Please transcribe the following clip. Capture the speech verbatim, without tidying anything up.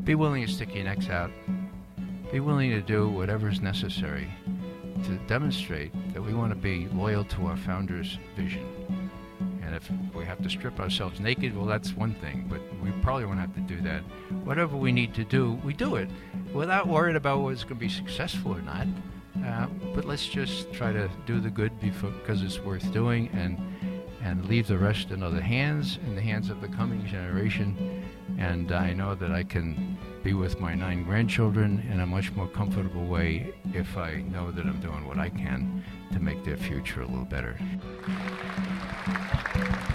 be willing to stick your necks out. Be willing to do whatever is necessary to demonstrate that we want to be loyal to our founders' vision. And if we have to strip ourselves naked, well, that's one thing, but we probably won't have to do that. Whatever we need to do, we do it without worrying about whether it's going to be successful or not. Uh, but let's just try to do the good before, because it's worth doing, and and leave the rest in other hands, in the hands of the coming generation. And I know that I can be with my nine grandchildren in a much more comfortable way if I know that I'm doing what I can to make their future a little better.